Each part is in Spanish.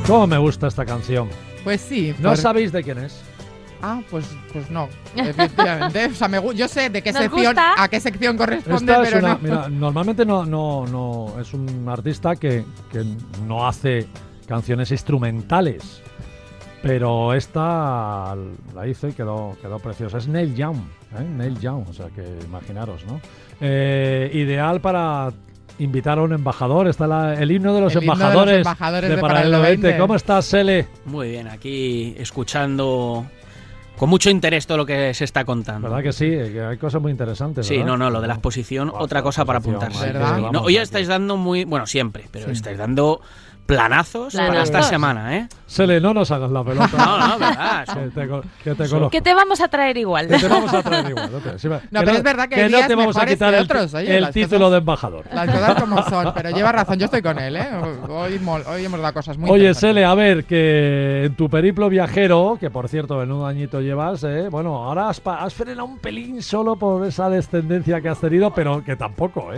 ¿Cómo me gusta esta canción? Pues sí. ¿No sabéis de quién es? Ah, pues no, efectivamente. O sea, yo sé de qué Nos sección, gusta. a qué sección corresponde, Esta es pero una, no. mira, normalmente no es un artista que no hace canciones instrumentales, pero esta la hizo y quedó preciosa. Es Neil Young, Neil Young, o sea que imaginaros, ¿no? Ideal para invitar a un embajador. Está el himno de los embajadores de Paralelo 20. ¿Cómo estás, Sele? Muy bien, aquí escuchando con mucho interés todo lo que se está contando. ¿Verdad que sí? Que hay cosas muy interesantes, Sí, ¿verdad? lo de la exposición, otra cosa para apuntarse. ¿Verdad? Sí, no, hoy estáis dando bueno, siempre, pero estáis dando planazos para esta semana, ¿eh? Sele, no nos hagas la pelota. No, verdad. Que te conozco. Que te vamos a traer igual. Que te vamos a traer igual. No, pero es verdad que hay no días te vamos a mejores quitar que otros. Oye, el título de embajador. Las cosas como son, pero lleva razón, yo estoy con él, ¿eh? Hoy hemos dado cosas muy Oye, interesantes. Sele, a ver, que en tu periplo viajero, que por cierto, menudo añito llevas, bueno, ahora has frenado un pelín solo por esa descendencia que has tenido, pero que tampoco,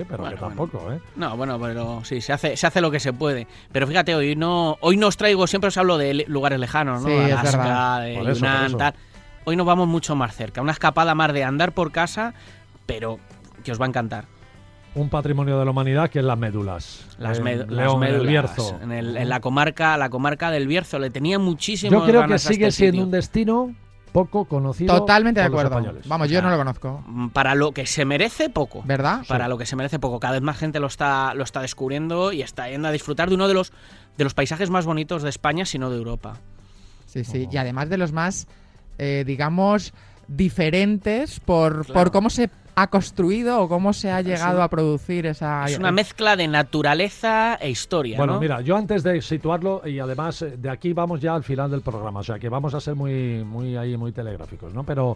No, bueno, pero sí, se hace lo que se puede. Pero fíjate, hoy no os traigo, siempre os hablo de lugares lejanos, ¿no? Sí, es Alaska, verdad. de Por eso. Yunnan, tal. Hoy nos vamos mucho más cerca. Una escapada más de andar por casa, pero que os va a encantar. Un patrimonio de la humanidad que es las médulas. Las León, médulas, el Bierzo. en la comarca del Bierzo. Le tenía muchísimo Yo creo que ganas a sigue este siendo sitio. un destino poco conocido. Totalmente de por los acuerdo. españoles. Vamos, yo no lo conozco. Para lo que se merece, poco. ¿Verdad? Para lo que se merece, poco. Cada vez más gente lo está descubriendo y está yendo a disfrutar de uno de los paisajes más bonitos de España, si no de Europa. Sí. Y además de los más, digamos, diferentes por cómo se ha construido o cómo se ha llegado a producir esa... Es una mezcla de naturaleza e historia, Bueno, ¿no? mira, yo antes de situarlo, y además de aquí vamos ya al final del programa, o sea que vamos a ser muy telegráficos, ¿no? Pero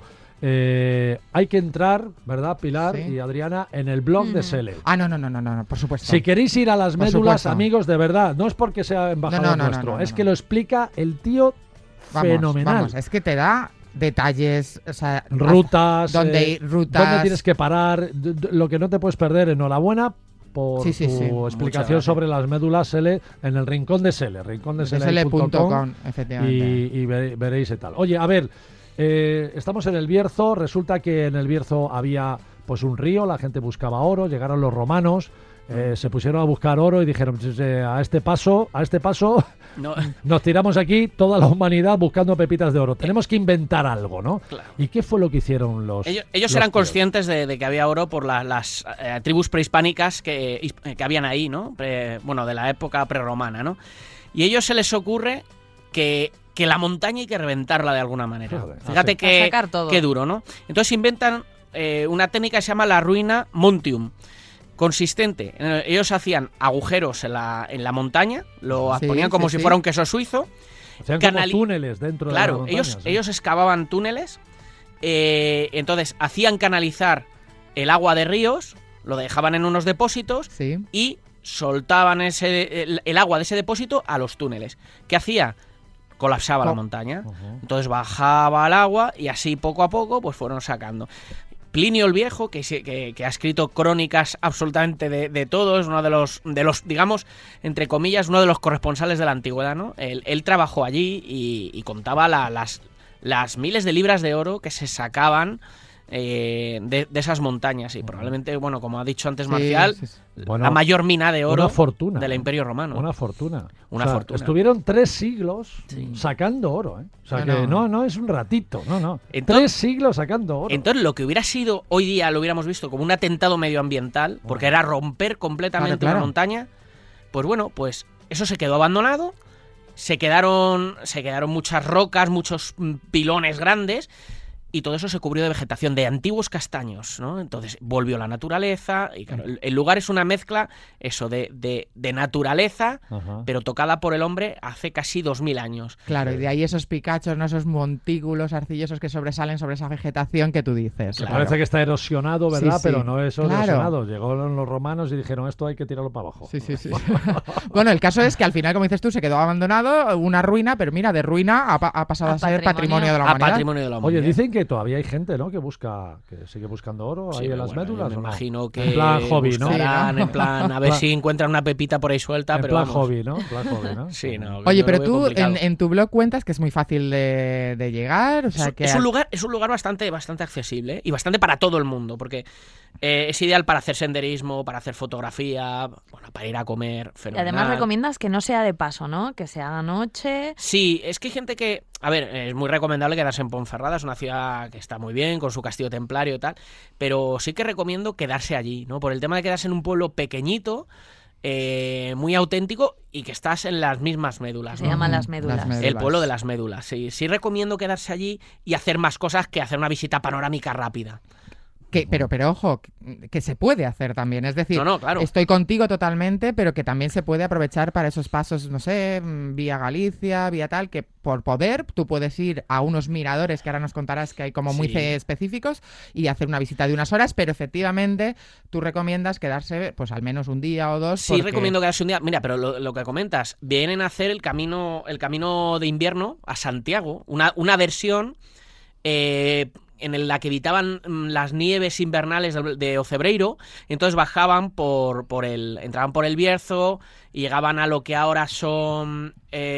hay que entrar, ¿verdad, Pilar y Adriana, en el blog de Sele. Ah, no, por supuesto. Si queréis ir a las Por médulas, supuesto. amigos, de verdad, no es porque sea embajador nuestro, es que lo explica el tío fenomenal. Vamos, es que te da detalles, o sea, rutas, dónde tienes que parar, lo que no te puedes perder. Enhorabuena por tu explicación sobre las médulas Sele en el rincón de Sele, rincondesele.com, efectivamente. Y veréis y tal. Oye, a ver, estamos en el Bierzo. Resulta que en el Bierzo había pues un río, la gente buscaba oro, llegaron los romanos, se pusieron a buscar oro y dijeron, a este paso No. nos tiramos aquí toda la humanidad buscando pepitas de oro. Tenemos que inventar algo, ¿no? Claro. ¿Y qué fue lo que hicieron los Ellos los eran tíos? conscientes de que había oro por las tribus prehispánicas que habían ahí, ¿no? De la época prerromana, ¿no? Y a ellos se les ocurre que la montaña hay que reventarla de alguna manera. Joder, Fíjate A sacar todo. qué duro, ¿no? Entonces inventan una técnica que se llama la ruina Montium. Consistente, ellos hacían agujeros en la montaña, lo ponían como si fuera un queso suizo. Hacían como túneles dentro de la montaña. Claro, ellos excavaban túneles, entonces hacían canalizar el agua de ríos, lo dejaban en unos depósitos y soltaban el agua de ese depósito a los túneles. ¿Qué hacía? Colapsaba la montaña. Entonces bajaba el agua y así poco a poco pues fueron sacando. Plinio el Viejo, que ha escrito crónicas absolutamente de todo, es uno de los, digamos, entre comillas, uno de los corresponsales de la antigüedad, ¿no? Él trabajó allí y contaba las miles de libras de oro que se sacaban de esas montañas. Y probablemente, bueno, como ha dicho antes Marcial, la mayor mina de oro del Imperio Romano. Una fortuna. Fortuna. Estuvieron 3 siglos sacando oro, ¿eh? O sea que no es un ratito, no. Entonces, 3 siglos sacando oro. Entonces, lo que hubiera sido, hoy día lo hubiéramos visto como un atentado medioambiental, porque era romper completamente una montaña, pues bueno, pues eso se quedó abandonado, se quedaron muchas rocas, muchos pilones grandes, y todo eso se cubrió de vegetación, de antiguos castaños, ¿no? Entonces volvió la naturaleza, y claro, el lugar es una mezcla, eso, de naturaleza, pero tocada por el hombre hace casi 2000 años. Claro, y de ahí esos picachos, ¿no? Esos montículos arcillosos que sobresalen sobre esa vegetación que tú dices. Claro. Parece que está erosionado, ¿verdad? Sí. Pero no es erosionado. Llegaron los romanos y dijeron, esto hay que tirarlo para abajo. Sí. Bueno, el caso es que al final, como dices tú, se quedó abandonado, una ruina, pero mira, de ruina ha pasado a ser patrimonio de la humanidad. Patrimonio de la humanidad. Oye, dicen que que todavía hay gente, ¿no? Que sigue buscando oro ahí en las médulas. Me imagino que en plan hobby, ¿no? En plan, a ver si encuentran una pepita por ahí suelta, pero plan hobby, ¿no? En plan hobby, ¿no? Sí, no. Oye, pero tú en tu blog cuentas que es muy fácil de llegar, o sea que es un lugar bastante accesible y bastante para todo el mundo, porque es ideal para hacer senderismo, para hacer fotografía, bueno, para ir a comer, fenomenal. Y además recomiendas que no sea de paso, ¿no? Que se haga noche. Sí, es que hay gente que... A ver, es muy recomendable quedarse en Ponferrada, es una ciudad que está muy bien, con su castillo templario y tal, pero sí que recomiendo quedarse allí, ¿no? Por el tema de quedarse en un pueblo pequeñito, muy auténtico y que estás en las mismas médulas, ¿no? Se llaman las médulas. El pueblo de las médulas, sí. Sí recomiendo quedarse allí y hacer más cosas que hacer una visita panorámica rápida. Pero ojo, que se puede hacer también. Es decir, claro. Estoy contigo totalmente, pero que también se puede aprovechar para esos pasos, no sé, vía Galicia, vía tal, que por poder tú puedes ir a unos miradores que ahora nos contarás que hay como muy específicos y hacer una visita de unas horas, pero efectivamente tú recomiendas quedarse pues al menos un día o dos. Sí, recomiendo quedarse un día. Mira, pero lo que comentas, vienen a hacer el camino de invierno a Santiago, una versión... en la que evitaban las nieves invernales de Ocebreiro, y entonces bajaban entraban por el Bierzo y llegaban a lo que ahora son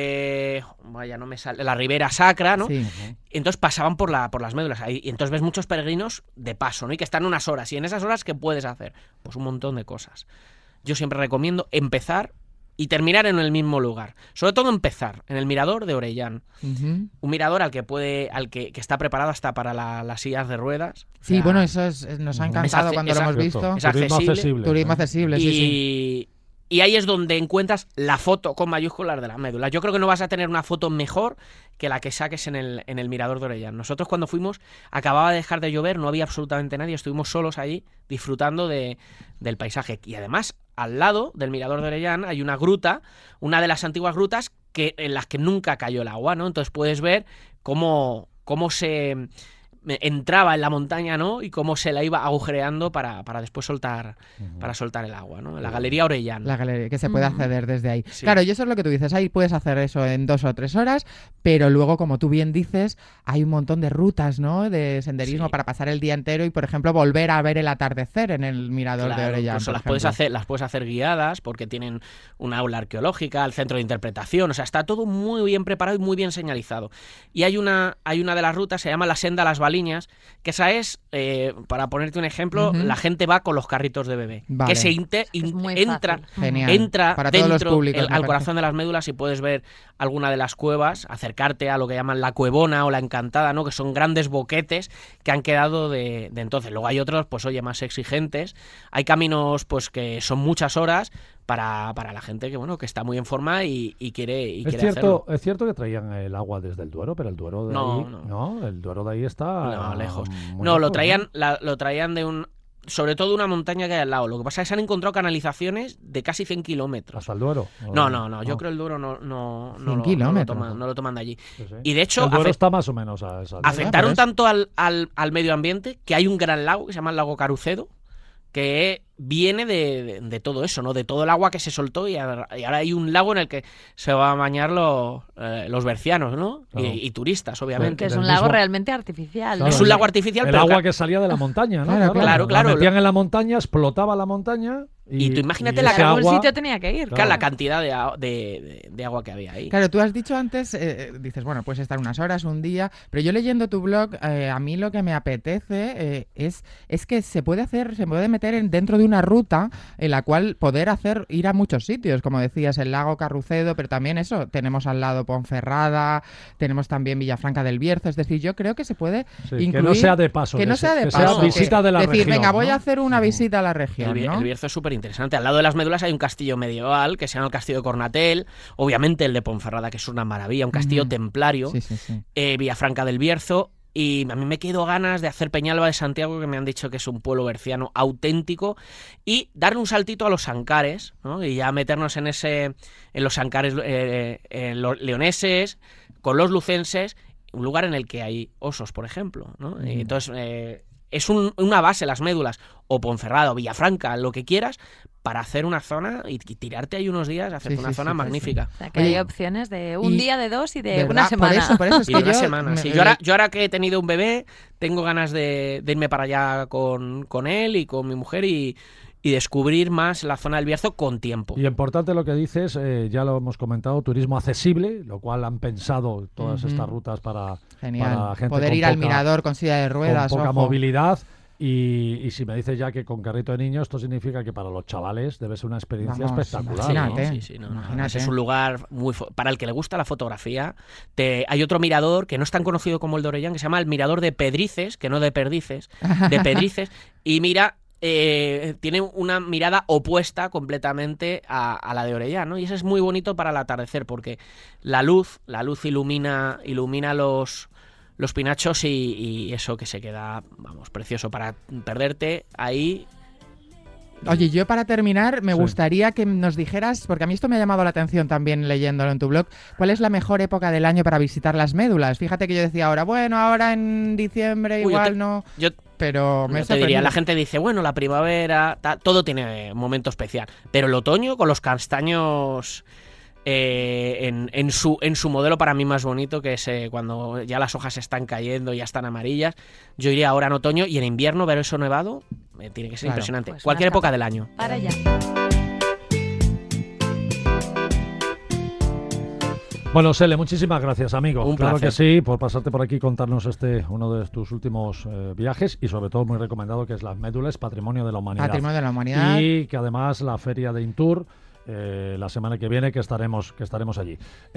no me sale, la Ribera Sacra, ¿no? Sí. Entonces pasaban por las médulas ahí, y entonces ves muchos peregrinos de paso, ¿no? Y que están unas horas, y en esas horas ¿qué puedes hacer? Pues un montón de cosas. Yo siempre recomiendo empezar y terminar en el mismo lugar. Sobre todo empezar en el Mirador de Orellán. Un mirador al que está preparado hasta para las sillas de ruedas. Sí, bueno, eso nos ha encantado cuando lo hemos visto. Es accesible. Turismo accesible, sí. Y ahí es donde encuentras la foto con mayúsculas de las médulas. Yo creo que no vas a tener una foto mejor que la que saques en el Mirador de Orellán. Nosotros cuando fuimos, acababa de dejar de llover, no había absolutamente nadie, estuvimos solos allí disfrutando del paisaje. Y además, al lado del Mirador de Orellán hay una gruta, una de las antiguas grutas en las que nunca cayó el agua, ¿no? Entonces puedes ver cómo se entraba en la montaña, ¿no? Y cómo se la iba agujereando para después soltar el agua, ¿no? La Galería Orellán. La galería, que se puede acceder desde ahí. Sí. Claro, y eso es lo que tú dices, ahí puedes hacer eso en 2 o 3 horas, pero luego, como tú bien dices, hay un montón de rutas, ¿no? De senderismo para pasar el día entero y, por ejemplo, volver a ver el atardecer en el Mirador de Orellán. Incluso las puedes hacer guiadas porque tienen una aula arqueológica, el centro de interpretación, o sea, está todo muy bien preparado y muy bien señalizado. Y hay una de las rutas, se llama la Senda a las Baliñas, que esa es, para ponerte un ejemplo, la gente va con los carritos de bebé, que se entra para dentro al corazón de las médulas y puedes ver alguna de las cuevas, acercarte a lo que llaman la Cuevona o la Encantada, ¿no? Que son grandes boquetes que han quedado de entonces. Luego hay otros, pues oye, más exigentes. Hay caminos pues que son muchas horas para la gente que está muy en forma y quiere hacerlo. Es cierto que traían el agua desde el Duero, pero el Duero de ahí el Duero de ahí está lejos. No, lo traían de sobre todo una montaña que hay al lado. Lo que pasa es que se han encontrado canalizaciones de casi 100 kilómetros. ¿Hasta el Duero? No. Yo creo el Duero no lo toman de allí. Sí. Y de hecho... El Duero está más o menos a esa. Afectaron tanto al medio ambiente que hay un gran lago que se llama el lago Carucedo, que viene de todo eso, ¿no? De todo el agua que se soltó y ahora hay un lago en el que se van a bañar los bercianos, ¿no? Claro. Y turistas, obviamente. Que es un lago realmente artificial, ¿no? Claro, es un lago artificial, el pero agua que salía de la montaña, ¿no? Claro. La metían en la montaña, explotaba la montaña. Y tú imagínate a algún sitio tenía que ir. Claro, la cantidad de agua que había ahí. Claro, tú has dicho antes, dices, bueno, puedes estar unas horas, un día, pero yo leyendo tu blog, a mí lo que me apetece es que se puede meter dentro de una ruta en la cual poder ir a muchos sitios, como decías, el lago Carucedo, pero también eso, tenemos al lado Ponferrada, tenemos también Villafranca del Bierzo, es decir, yo creo que se puede incluir... Que no sea de paso. Que sea visita de la región. Decir, venga, voy a hacer una visita a la región, El Bierzo es súper interesante. Al lado de las médulas hay un castillo medieval que se llama el Castillo de Cornatel, obviamente el de Ponferrada, que es una maravilla, un castillo templario, Villafranca del Bierzo, y a mí me quedo ganas de hacer Peñalba de Santiago, que me han dicho que es un pueblo berciano auténtico, y darle un saltito a los Ancares, ¿no? Y ya meternos en los Ancares los leoneses, con los lucenses, un lugar en el que hay osos, por ejemplo, ¿no? Y entonces... es una base las médulas, o Ponferrada o Villafranca, lo que quieras, para hacer una zona y tirarte ahí unos días, hacer una zona magnífica. O sea, que hay opciones de un día, de 2 y de una semana. Por eso es y que de una semana, sí. Yo ahora que he tenido un bebé, tengo ganas de irme para allá con él y con mi mujer y descubrir más la zona del Bierzo con tiempo. Y importante lo que dices, ya lo hemos comentado, turismo accesible, lo cual han pensado todas estas rutas para gente poder con ir poca, al mirador con silla de ruedas, con poca ojo. movilidad. Y si me dices ya que con carrito de niños, esto significa que para los chavales debe ser una experiencia espectacular. Imagínate, imagínate. Es un lugar para el que le gusta la fotografía. Hay otro mirador que no es tan conocido como el de Orellán, que se llama el mirador de Pedrices, que no de Perdices, de Pedrices, y mira, tiene una mirada opuesta completamente a la de Orellán, ¿no? Y eso es muy bonito para el atardecer, porque la luz ilumina los pinachos y eso que se queda, vamos, precioso para perderte ahí. Oye, yo para terminar me gustaría que nos dijeras, porque a mí esto me ha llamado la atención también leyéndolo en tu blog, ¿cuál es la mejor época del año para visitar las médulas? Fíjate que yo decía ahora en diciembre no... Pero me te diría, la gente dice, bueno, la primavera, todo tiene momento especial, pero el otoño con los castaños en su modelo para mí más bonito, que es cuando ya las hojas están cayendo, ya están amarillas, yo iría ahora en otoño, y en invierno ver eso nevado tiene que ser impresionante. Pues cualquier época del año. Para allá. Bueno, Sele, muchísimas gracias, amigo. Un claro placer. que sí, por pasarte por aquí y contarnos uno de tus últimos viajes, y sobre todo muy recomendado, que es las médulas, Patrimonio de la Humanidad. Patrimonio de la Humanidad. Y que además la feria de Intur, la semana que viene, que estaremos allí.